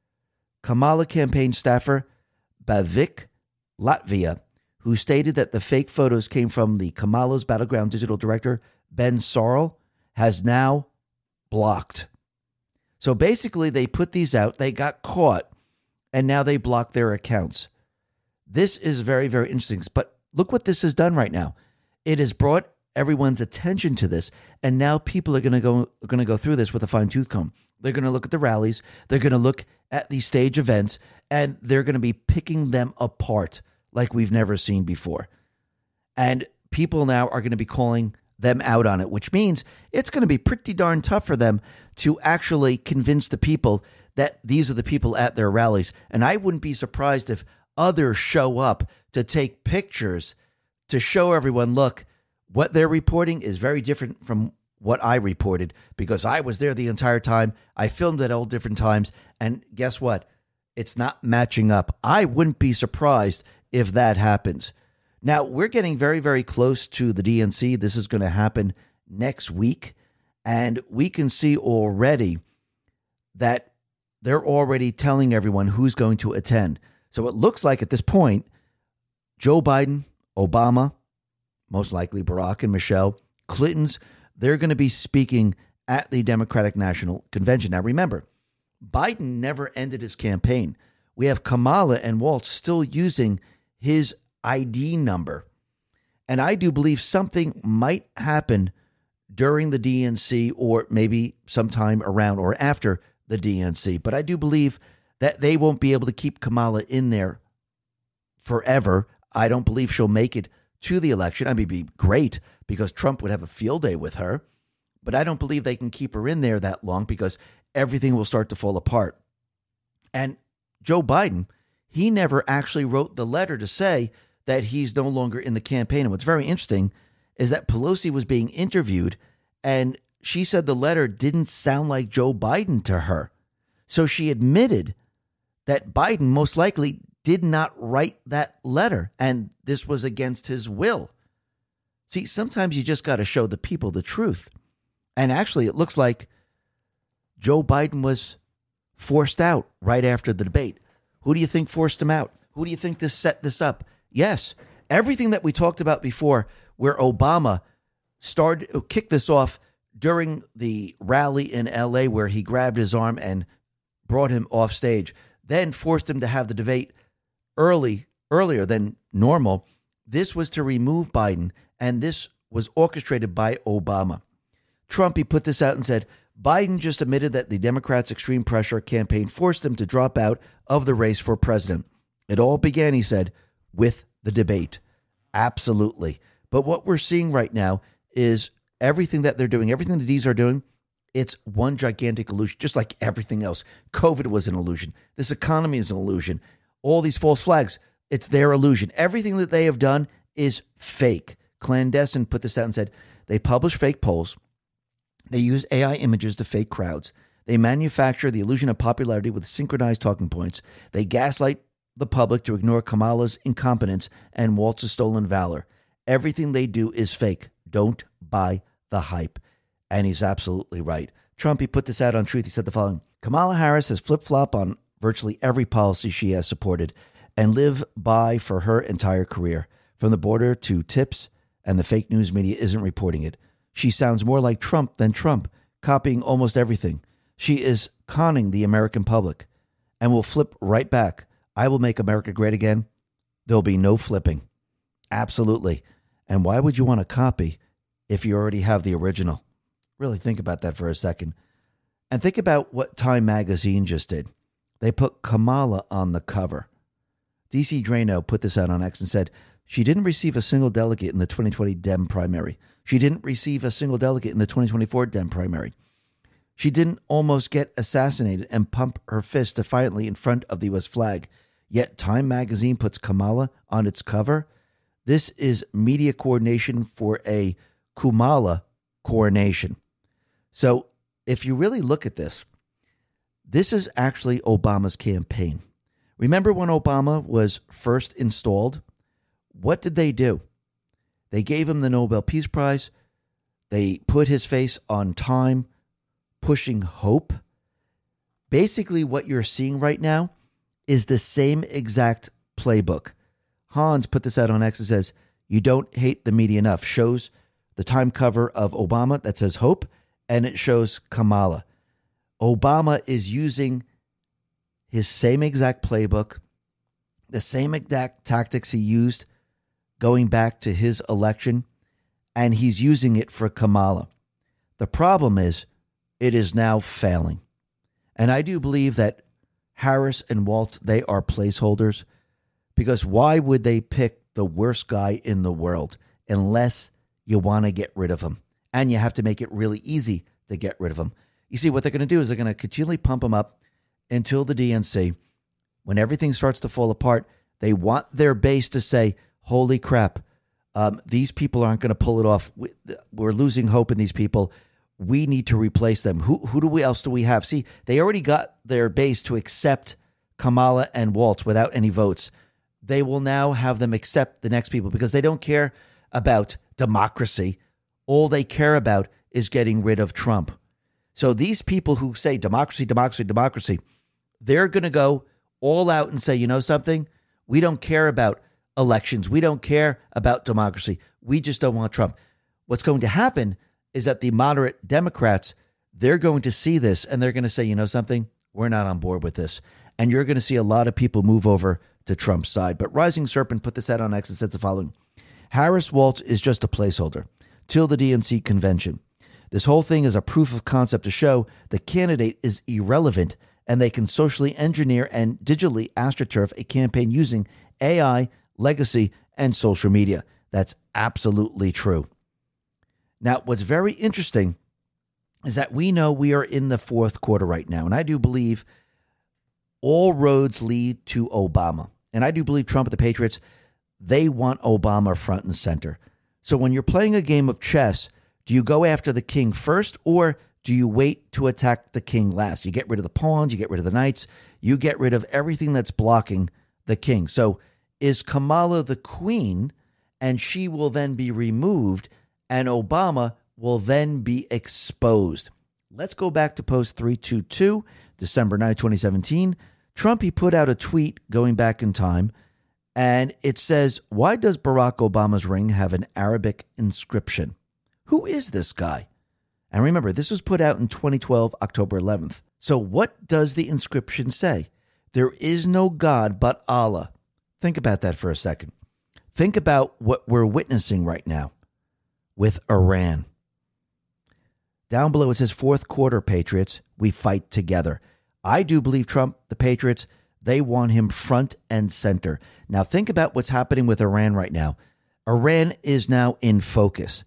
Kamala campaign staffer Bavik Latvia, who stated that the fake photos came from the Kamala's battleground digital director, Ben Sorrell, has now blocked. So basically, they put these out, they got caught, and now they block their accounts. This is very, very interesting. But look what this has done right now. It has brought everyone's attention to this, and now people are going to go through this with a fine-tooth comb. They're going to look at the rallies, they're going to look at the stage events, and they're going to be picking them apart like we've never seen before. And people now are going to be calling them out on it, which means it's going to be pretty darn tough for them to actually convince the people that these are the people at their rallies. And I wouldn't be surprised if others show up to take pictures to show everyone, look, what they're reporting is very different from what I reported because I was there the entire time. I filmed at all different times. And guess what? It's not matching up. I wouldn't be surprised if that happens. Now, we're getting very, very close to the DNC. This is going to happen next week. And we can see already that they're already telling everyone who's going to attend. So it looks like at this point, Joe Biden, Obama, most likely Barack and Michelle, Clinton's, they're going to be speaking at the Democratic National Convention. Now, remember, Biden never ended his campaign. We have Kamala and Waltz still using his ID number. And I do believe something might happen during the DNC or maybe sometime around or after the DNC. But I do believe that they won't be able to keep Kamala in there forever. I don't believe she'll make it to the election. I mean, it'd be great because Trump would have a field day with her. But I don't believe they can keep her in there that long because everything will start to fall apart. And Joe Biden, he never actually wrote the letter to say that he's no longer in the campaign. And what's very interesting is that Pelosi was being interviewed and she said the letter didn't sound like Joe Biden to her. So she admitted that Biden most likely did not write that letter and this was against his will. See, sometimes you just got to show the people the truth. And actually, it looks like Joe Biden was forced out right after the debate. Who do you think forced him out? Who do you think this set this up? Yes, everything that we talked about before where Obama kicked this off during the rally in L.A. where he grabbed his arm and brought him off stage, then forced him to have the debate earlier than normal. This was to remove Biden, and this was orchestrated by Obama. Trump, he put this out and said, Biden just admitted that the Democrats' extreme pressure campaign forced him to drop out of the race for president. It all began, he said, with the debate. Absolutely. But what we're seeing right now is everything that they're doing, everything the D's are doing, it's one gigantic illusion, just like everything else. COVID was an illusion. This economy is an illusion. All these false flags, it's their illusion. Everything that they have done is fake. Clandestine put this out and said they publish fake polls. They use AI images to fake crowds. They manufacture the illusion of popularity with synchronized talking points. They gaslight the public to ignore Kamala's incompetence and Waltz's stolen valor. Everything they do is fake. Don't buy the hype. And he's absolutely right. Trump, he put this out on Truth. He said the following: Kamala Harris has flip-flopped on virtually every policy she has supported and lived by for her entire career. From the border to tips, and the fake news media isn't reporting it. She sounds more like Trump than Trump, copying almost everything. She is conning the American public and will flip right back. I will make America great again. There'll be no flipping. Absolutely. And why would you want to copy if you already have the original? Really think about that for a second. And think about what Time Magazine just did. They put Kamala on the cover. DC Drano put this out on X and said, she didn't receive a single delegate in the 2020 Dem primary. She didn't receive a single delegate in the 2024 Dem primary. She didn't almost get assassinated and pump her fist defiantly in front of the U.S. flag. Yet Time Magazine puts Kamala on its cover. This is media coordination for a Kumala coronation. So if you really look at this, this is actually Obama's campaign. Remember when Obama was first installed? What did they do? They gave him the Nobel Peace Prize. They put his face on Time, pushing hope. Basically, what you're seeing right now is the same exact playbook. Hans put this out on X and says, you don't hate the media enough. Shows the Time cover of Obama that says hope, and it shows Kamala. Obama is using his same exact playbook, the same exact tactics he used going back to his election, and he's using it for Kamala. The problem is it is now failing. And I do believe that Harris and Waltz, they are placeholders, because why would they pick the worst guy in the world unless you want to get rid of him? And you have to make it really easy to get rid of him. You see, what they're going to do is they're going to continually pump him up until the DNC. When everything starts to fall apart, they want their base to say, holy crap, these people aren't going to pull it off. We're losing hope in these people. We need to replace them. Who else do we have? See, they already got their base to accept Kamala and Waltz without any votes. They will now have them accept the next people because they don't care about democracy. All they care about is getting rid of Trump. So these people who say democracy, democracy, democracy, they're going to go all out and say, you know something? We don't care about elections. We don't care about democracy. We just don't want Trump. What's going to happen is that the moderate Democrats, they're going to see this and they're going to say, you know something? We're not on board with this. And you're going to see a lot of people move over to Trump's side. But Rising Serpent put this out on X and said the following: Harris-Walz is just a placeholder till the DNC convention. This whole thing is a proof of concept to show the candidate is irrelevant and they can socially engineer and digitally astroturf a campaign using AI, legacy, and social media. That's absolutely true. Now, what's very interesting is that we know we are in the fourth quarter right now, and I do believe all roads lead to Obama. And I do believe Trump and the Patriots, they want Obama front and center. So when you're playing a game of chess, do you go after the king first, or do you wait to attack the king last? You get rid of the pawns, you get rid of the knights, you get rid of everything that's blocking the king. So is Kamala the queen, and she will then be removed, and Obama will then be exposed? Let's go back to post 322, December 9, 2017. Trump, he put out a tweet going back in time, and it says, why does Barack Obama's ring have an Arabic inscription? Who is this guy? And remember, this was put out in 2012, October 11th. So what does the inscription say? There is no God but Allah. Think about that for a second. Think about what we're witnessing right now with Iran. Down below it says, fourth quarter, Patriots, we fight together. I do believe Trump, the Patriots, they want him front and center. Now think about what's happening with Iran right now. Iran is now in focus.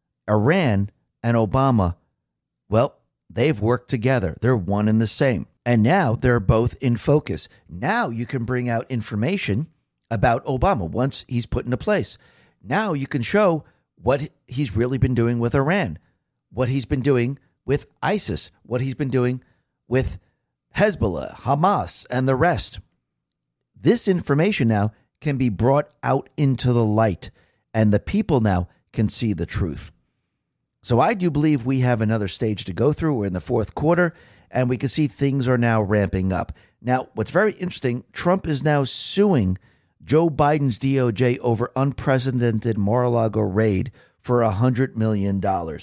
Iran and Obama, well, they've worked together. They're one and the same. And now they're both in focus. Now you can bring out information about Obama once he's put into place. Now you can show what he's really been doing with Iran, what he's been doing with ISIS, what he's been doing with Hezbollah, Hamas, and the rest. This information now can be brought out into the light, and the people now can see the truth. So I do believe we have another stage to go through. We're in the fourth quarter, and we can see things are now ramping up. Now, what's very interesting, Trump is now suing Joe Biden's DOJ over unprecedented Mar-a-Lago raid for $100 million.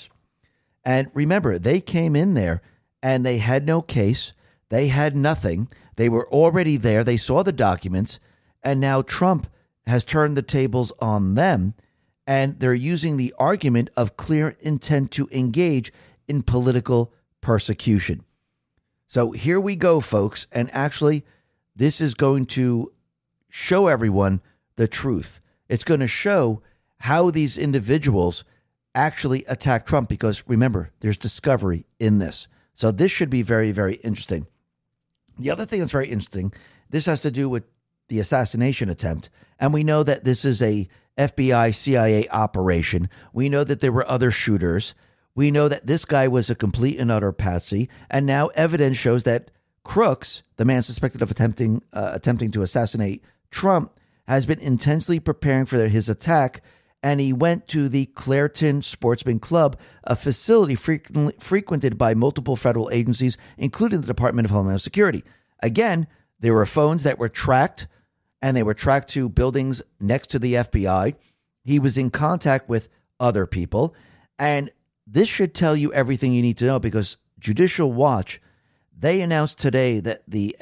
And remember, they came in there and they had no case. They had nothing. They were already there. They saw the documents. And now Trump has turned the tables on them. And they're using the argument of clear intent to engage in political persecution. So here we go, folks. And actually, this is going to show everyone the truth. It's going to show how these individuals actually attack Trump, because remember, there's discovery in this. So this should be very, very interesting. The other thing that's very interesting, this has to do with the assassination attempt. And we know that this is a FBI, CIA operation. We know that there were other shooters. We know that this guy was a complete and utter patsy. And now evidence shows that Crooks, the man suspected of attempting to assassinate Trump, has been intensely preparing for his attack. And he went to the Clairton Sportsman Club, a facility frequented by multiple federal agencies, including the Department of Homeland Security. Again, there were phones that were tracked, and they were tracked to buildings next to the FBI. He was in contact with other people. And this should tell you everything you need to know, because Judicial Watch, they announced today that the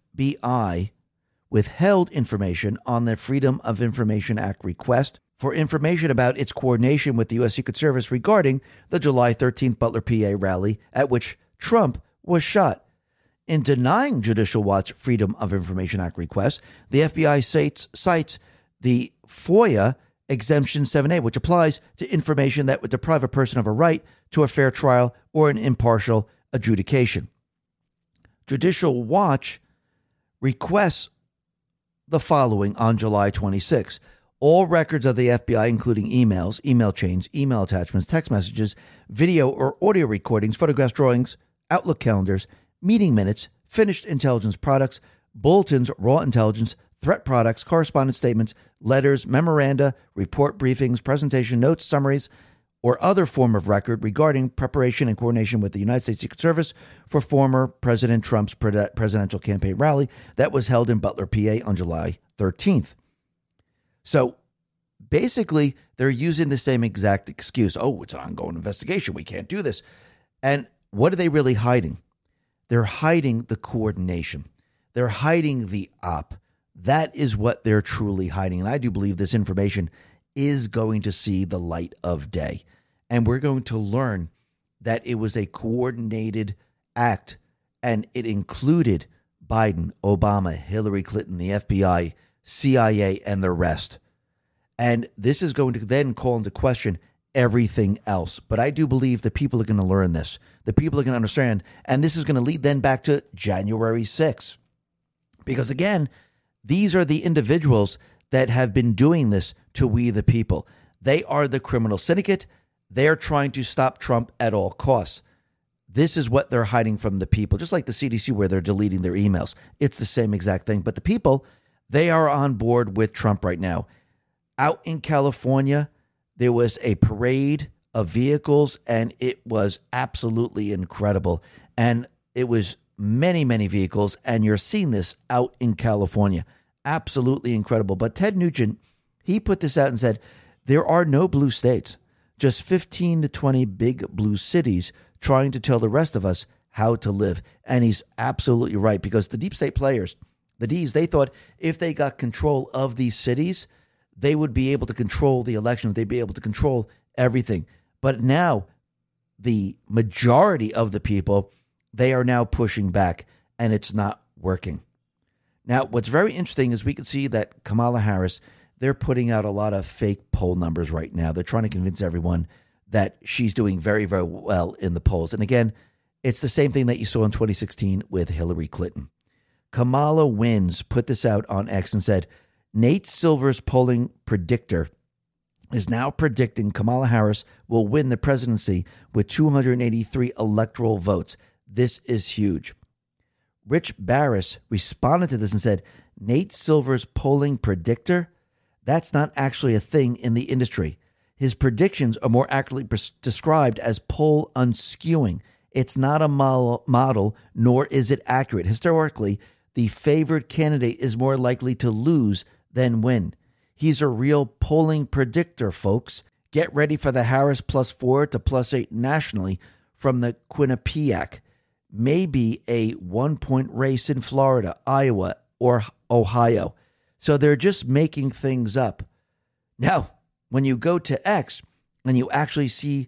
FBI withheld information on the Freedom of Information Act request for information about its coordination with the U.S. Secret Service regarding the July 13th Butler, PA rally at which Trump was shot. In denying Judicial Watch Freedom of Information Act request, the FBI cites the FOIA Exemption 7A, which applies to information that would deprive a person of a right to a fair trial or an impartial adjudication. Judicial Watch requests the following on July 26. All records of the FBI, including emails, email chains, email attachments, text messages, video or audio recordings, photographs, drawings, Outlook calendars, meeting minutes, finished intelligence products, bulletins, raw intelligence, threat products, correspondence statements, letters, memoranda, report briefings, presentation notes, summaries, or other form of record regarding preparation and coordination with the United States Secret Service for former President Trump's presidential campaign rally that was held in Butler, PA on July 13th. So basically, they're using the same exact excuse. Oh, it's an ongoing investigation. We can't do this. And what are they really hiding? They're hiding the coordination. They're hiding the op. That is what they're truly hiding. And I do believe this information is going to see the light of day. And we're going to learn that it was a coordinated act, and it included Biden, Obama, Hillary Clinton, the FBI, CIA, and the rest. And this is going to then call into question everything else. But I do believe the people are going to learn this. The people are going to understand. And this is going to lead then back to January 6th. Because again, these are the individuals that have been doing this to we the people. They are the criminal syndicate. They're trying to stop Trump at all costs. This is what they're hiding from the people, just like the CDC where they're deleting their emails. It's the same exact thing. But the people, they are on board with Trump right now. Out in California, there was a parade of vehicles, and it was absolutely incredible. And it was many, many vehicles, and you're seeing this out in California. Absolutely incredible. But Ted Nugent, he put this out and said, there are no blue states, just 15 to 20 big blue cities trying to tell the rest of us how to live. And he's absolutely right, because the deep state players, the Ds, they thought if they got control of these cities, they would be able to control the elections. They'd be able to control everything. But now the majority of the people, they are now pushing back, and it's not working. Now, what's very interesting is we can see that Kamala Harris, they're putting out a lot of fake poll numbers right now. They're trying to convince everyone that she's doing very, very well in the polls. And again, it's the same thing that you saw in 2016 with Hillary Clinton. Kamala Wins put this out on X and said, Nate Silver's polling predictor is now predicting Kamala Harris will win the presidency with 283 electoral votes. This is huge. Rich Barris responded to this and said, Nate Silver's polling predictor? That's not actually a thing in the industry. His predictions are more accurately described as poll unskewing. It's not a model, nor is it accurate. Historically, the favored candidate is more likely to lose than win. He's a real polling predictor, folks. Get ready for the Harris +4 to +8 nationally from the Quinnipiac. Maybe a 1-point race in Florida, Iowa, or Ohio. So they're just making things up. Now, when you go to X and you actually see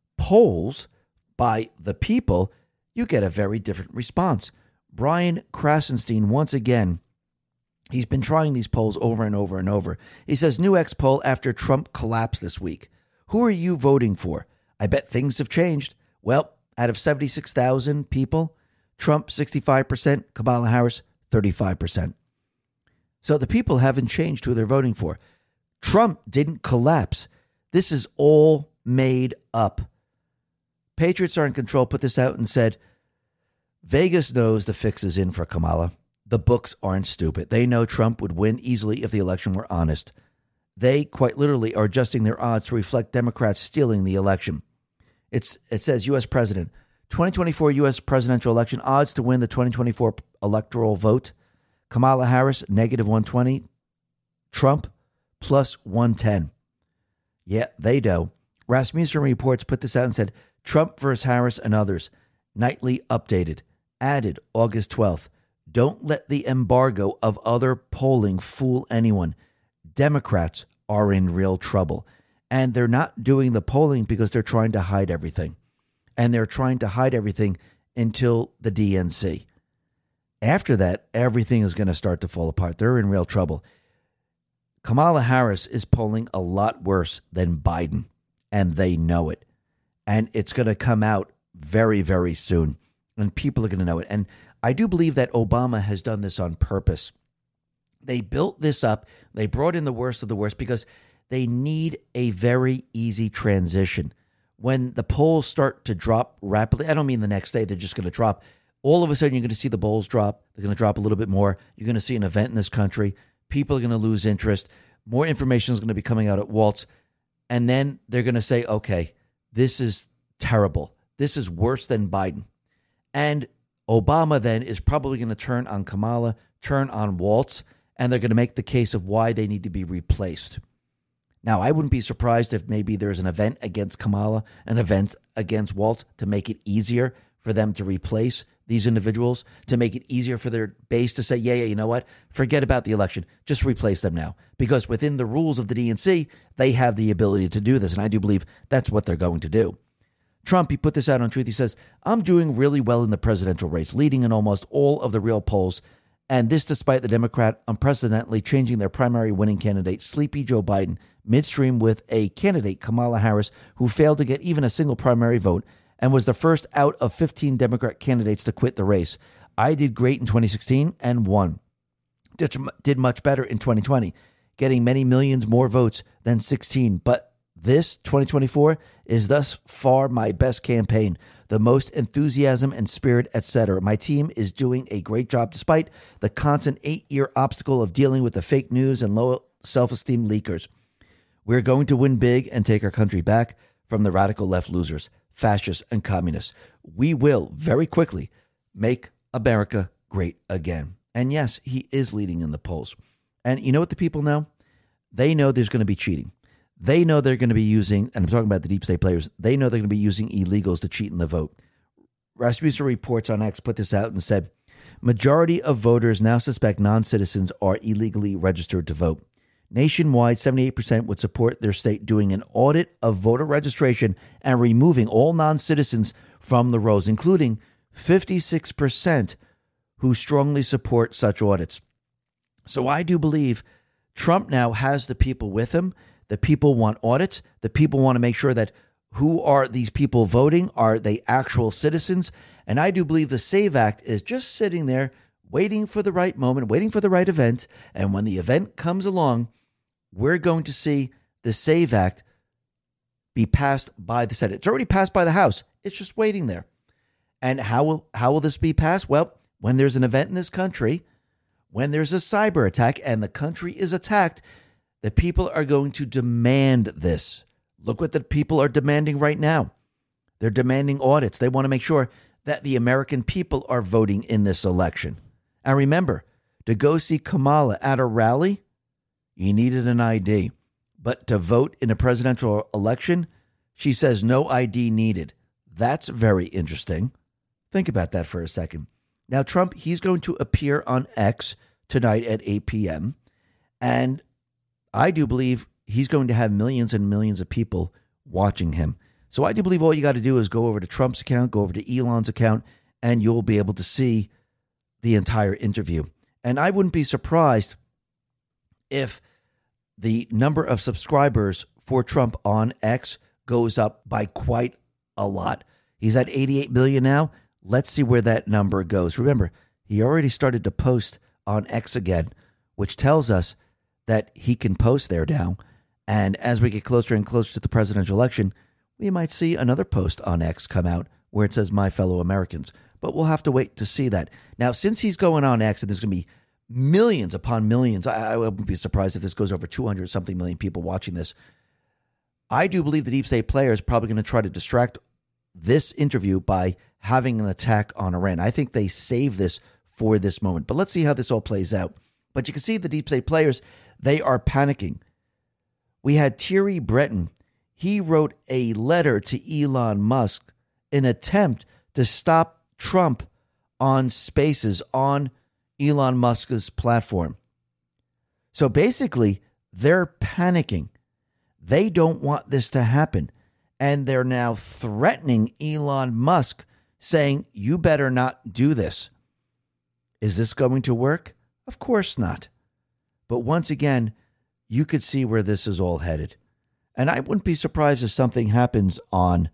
polls by the people, you get a very different response. Brian Krasenstein, once again, he's been trying these polls over and over and over. He says, new X poll after Trump collapsed this week. Who are you voting for? I bet things have changed. Well, out of 76,000 people, Trump 65%, Kamala Harris 35%. So the people haven't changed who they're voting for. Trump didn't collapse. This is all made up. Patriots Are in Control put this out and said, Vegas knows the fix is in for Kamala. The books aren't stupid. They know Trump would win easily if the election were honest. They quite literally are adjusting their odds to reflect Democrats stealing the election. It says U.S. President, 2024 U.S. presidential election, odds to win the 2024 electoral vote. Kamala Harris, -120. Trump, +110. Yeah, they do. Rasmussen Reports put this out and said, Trump versus Harris and others. Nightly updated. Added August 12th. Don't let the embargo of other polling fool anyone. Democrats are in real trouble. And they're not doing the polling because they're trying to hide everything. And they're trying to hide everything until the DNC. After that, everything is going to start to fall apart. They're in real trouble. Kamala Harris is polling a lot worse than Biden, and they know it. And it's going to come out very, very soon, and people are going to know it. And I do believe that Obama has done this on purpose. They built this up. They brought in the worst of the worst because they need a very easy transition. When the polls start to drop rapidly, I don't mean the next day, they're just going to drop. All of a sudden, you're going to see the polls drop. They're going to drop a little bit more. You're going to see an event in this country. People are going to lose interest. More information is going to be coming out at Waltz. And then they're going to say, okay, this is terrible. This is worse than Biden. And Obama then is probably going to turn on Kamala, turn on Waltz, and they're going to make the case of why they need to be replaced. Now, I wouldn't be surprised if maybe there's an event against Kamala, an event against Waltz to make it easier for them to replace these individuals, to make it easier for their base to say, yeah, you know what? Forget about the election. Just replace them now. Because within the rules of the DNC, they have the ability to do this. And I do believe that's what they're going to do. Trump, he put this out on Truth. He says, I'm doing really well in the presidential race, leading in almost all of the real polls. And this despite the Democrat unprecedentedly changing their primary winning candidate, sleepy Joe Biden, midstream with a candidate, Kamala Harris, who failed to get even a single primary vote and was the first out of 15 Democrat candidates to quit the race. I did great in 2016 and won. Did much better in 2020, getting many millions more votes than 16. But this 2024 is thus far my best campaign, the most enthusiasm and spirit, etc. My team is doing a great job despite the constant 8-year obstacle of dealing with the fake news and low self-esteem leakers. We're going to win big and take our country back from the radical left losers, fascists, and communists. We will very quickly make America great again. And yes, he is leading in the polls. And you know what the people know? They know there's going to be cheating. They know they're going to be using, and I'm talking about the deep state players, they know they're going to be using illegals to cheat in the vote. Rasmussen Reports on X put this out and said, majority of voters now suspect non-citizens are illegally registered to vote. Nationwide, 78% would support their state doing an audit of voter registration and removing all non-citizens from the rolls, including 56% who strongly support such audits. So I do believe Trump now has the people with him. The people want audits. The people want to make sure that who are these people voting? Are they actual citizens? And I do believe the SAVE Act is just sitting there waiting for the right moment, waiting for the right event. And when the event comes along, we're going to see the SAVE Act be passed by the Senate. It's already passed by the House. It's just waiting there. And how will this be passed? Well, when there's an event in this country, when there's a cyber attack and the country is attacked, the people are going to demand this. Look what the people are demanding right now. They're demanding audits. They want to make sure that the American people are voting in this election. And remember, to go see Kamala at a rally, you needed an ID. But to vote in a presidential election, she says no ID needed. That's very interesting. Think about that for a second. Now, Trump, he's going to appear on X tonight at 8 p.m. And I do believe he's going to have millions and millions of people watching him. So I do believe all you got to do is go over to Trump's account, go over to Elon's account, and you'll be able to see the entire interview. And I wouldn't be surprised if the number of subscribers for Trump on X goes up by quite a lot. He's at 88 million now. Let's see where that number goes. Remember, he already started to post on X again, which tells us that he can post there now. And as we get closer and closer to the presidential election, we might see another post on X come out where it says, my fellow Americans. But we'll have to wait to see that. Now, since he's going on X and there's going to be millions upon millions, I wouldn't be surprised if this goes over 200-something million people watching this. I do believe the deep state player is probably going to try to distract this interview by having an attack on Iran. I think they save this for this moment. But let's see how this all plays out. But you can see the deep state players, they are panicking. We had Thierry Breton. He wrote a letter to Elon Musk in an attempt to stop Trump on Spaces on Elon Musk's platform. So basically, they're panicking. They don't want this to happen. And they're now threatening Elon Musk, saying, you better not do this. Is this going to work? Of course not. But once again, you could see where this is all headed. And I wouldn't be surprised if something happens on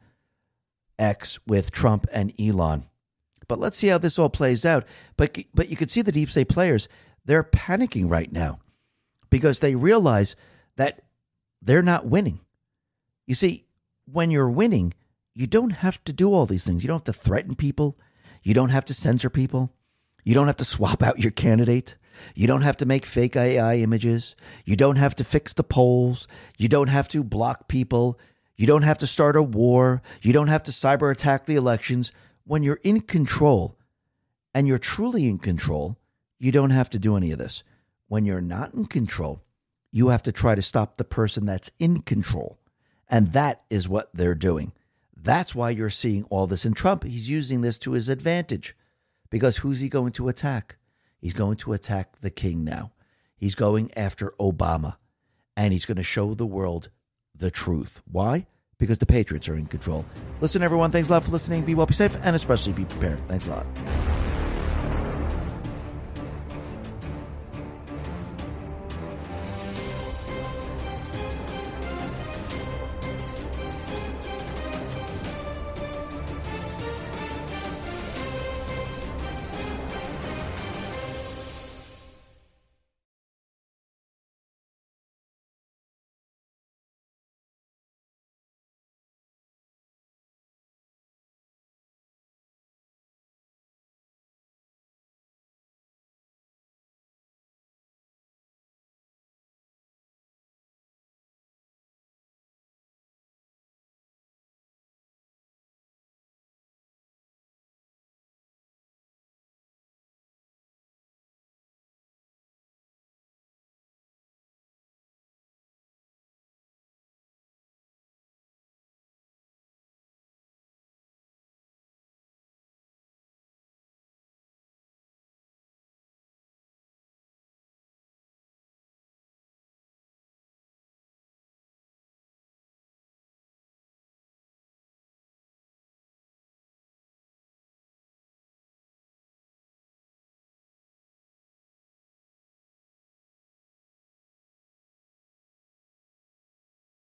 X with Trump and Elon. But let's see how this all plays out. But you could see the deep state players, they're panicking right now because they realize that they're not winning. You see, when you're winning, you don't have to do all these things. You don't have to threaten people. You don't have to censor people. You don't have to swap out your candidate. You don't have to make fake AI images. You don't have to fix the polls. You don't have to block people. You don't have to start a war. You don't have to cyber attack the elections. When you're in control, and you're truly in control, you don't have to do any of this. When you're not in control, you have to try to stop the person that's in control. And that is what they're doing. That's why you're seeing all this. And Trump, he's using this to his advantage. Because who's he going to attack? He's going to attack the king now. He's going after Obama. And he's going to show the world the truth. Why? Because the patriots are in control. Listen, everyone. Thanks a lot for listening. Be well, be safe, and especially be prepared. Thanks a lot.